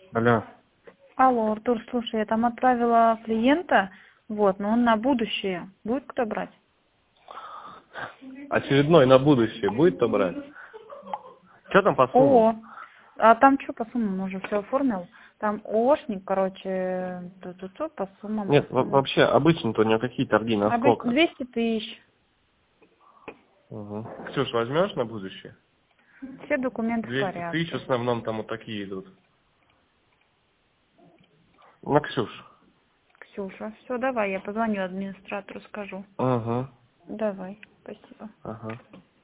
Алло. Алло, Артур, слушай, я там отправила клиента, вот, но он на будущее. Будет кто брать? Очередной на будущее. Будет кто брать? Что там по суммам? О, а там что по суммам? Уже все оформил? Там ООшник, короче, по суммам, Нет, вообще обычно-то у него какие торги, на Обычно сколько? 200 тысяч. Угу. Ксюш, возьмешь на будущее? Все документы в 200 тысяч в порядке. основном там вот такие идут. На Ксюш. Ксюша, все, давай, я позвоню администратору, скажу. Ага. Давай, спасибо. Ага.